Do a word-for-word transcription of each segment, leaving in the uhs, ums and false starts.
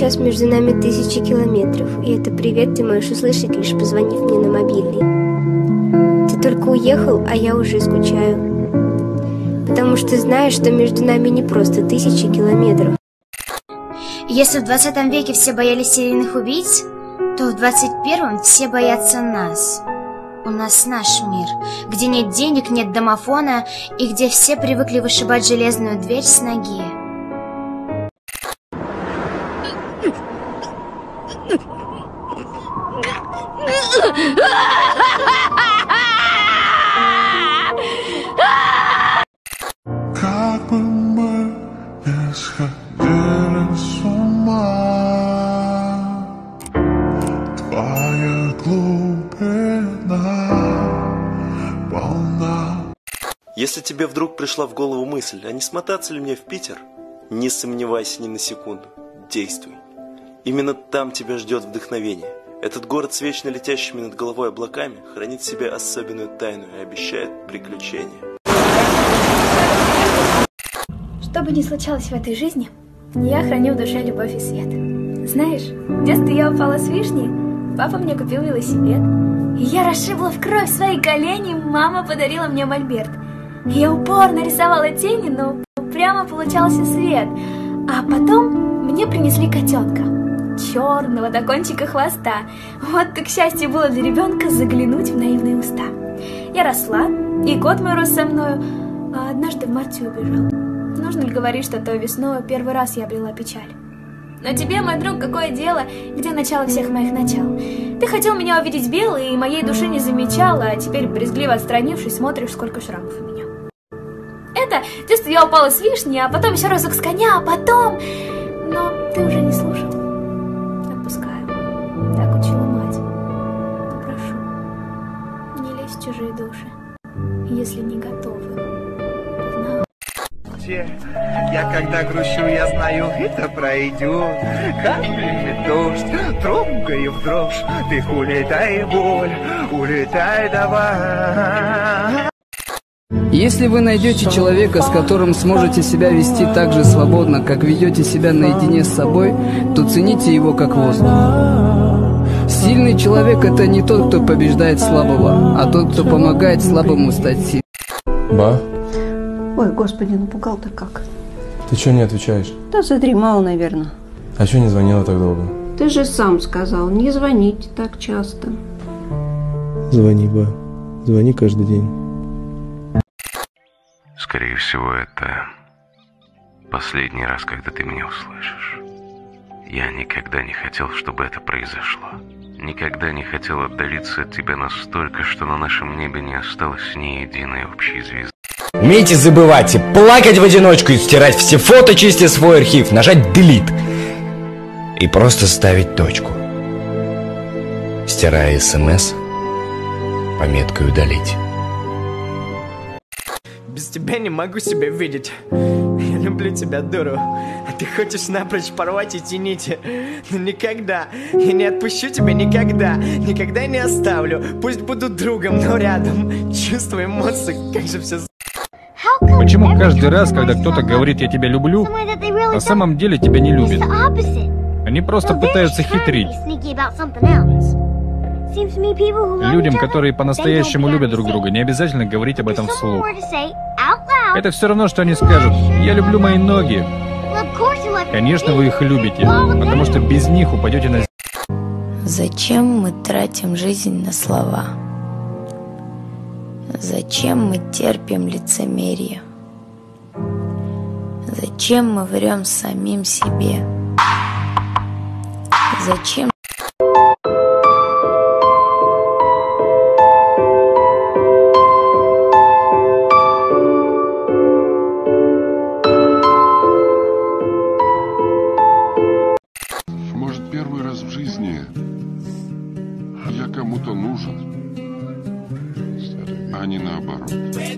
сейчас между нами тысячи километров, и это привет ты можешь услышать, лишь позвонив мне на мобильный. Ты только уехал, а я уже скучаю, потому что знаешь, что между нами не просто тысячи километров. Если в двадцатом веке все боялись серийных убийц, то в двадцать первом все боятся нас. У нас наш мир, где нет денег, нет домофона, и где все привыкли вышибать железную дверь с ноги. Как бы мы не сходили с ума, твоя глубина полна. Если тебе вдруг пришла в голову мысль, а не смотаться ли мне в Питер, не сомневайся ни на секунду, действуй. Именно там тебя ждет вдохновение. Этот город с вечно летящими над головой облаками хранит в себе особенную тайну и обещает приключения. Что бы ни случалось в этой жизни, я храню в душе любовь и свет. Знаешь, в детстве я упала с вишни, папа мне купил велосипед. И я расшибла в кровь свои колени, мама подарила мне мольберт. Я упорно рисовала тени, но прямо получался свет. А потом мне принесли котенка, черного до кончика хвоста. Вот так счастье было для ребенка заглянуть в наивные уста. Я росла, и кот мой рос со мною, а однажды в марте убежал. Нужно ли говорить, что той весной первый раз я обрела печаль? Но тебе, мой друг, какое дело, где начало всех моих начал? Ты хотел меня увидеть белой, и моей души не замечала, а теперь, брезгливо отстранившись, смотришь, сколько шрамов у меня. Это то, что я упала с вишни, а потом еще разок с коня, а потом... Но ты уже не слушал. Отпускаю. Так учила мать. Но прошу, не лезь в чужие души, если не готовы. Я когда грущу, я знаю, это пройдет. Каплями дождь, трогаю в дрожь. Ты улетай, боль, улетай давай. Если вы найдете человека, с которым сможете себя вести так же свободно, как ведете себя наедине с собой, то цените его как воздух. Сильный человек — это не тот, кто побеждает слабого, а тот, кто помогает слабому стать сильным. Ба? Ой, господи, напугал-то как. Ты что не отвечаешь? Да задремал, наверное. А что не звонила так долго? Ты же сам сказал, не звоните так часто. Звони, ба. Звони каждый день. Скорее всего, это последний раз, когда ты меня услышишь. Я никогда не хотел, чтобы это произошло. Никогда не хотел отдалиться от тебя настолько, что на нашем небе не осталось ни единой общей звезды. Умейте забывать и плакать в одиночку, и стирать все фото, чистя свой архив, нажать Delete и просто ставить точку, стирая смс пометкой «Удалить». Без тебя не могу себя видеть. Я люблю тебя, дуру. А ты хочешь напрочь порвать эти нити. Но никогда. Я не отпущу тебя никогда. Никогда не оставлю. Пусть буду другом, но рядом. Чувства, эмоции, как же все... Почему каждый раз, когда кто-то говорит «я тебя люблю», на самом деле тебя не любят? Они просто пытаются хитрить. Людям, которые по-настоящему любят друг друга, не обязательно говорить об этом вслух. Это все равно, что они скажут «я люблю мои ноги». Конечно, вы их любите, потому что без них упадете на землю. Зачем мы тратим жизнь на слова? Зачем мы терпим лицемерие? Зачем мы врем самим себе? Зачем? Может, первый раз в жизни я кому-то нужен, а не наоборот.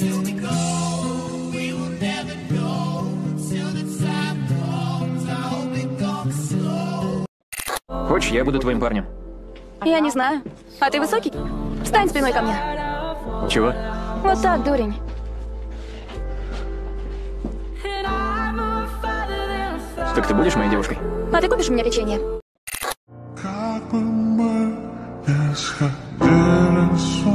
Хочешь, я буду твоим парнем? Я не знаю. А ты высокий? Встань спиной ко мне. Чего? Вот так, дурень. Так ты будешь моей девушкой? А ты купишь мне печенье? Как бы мы не сходили с ума.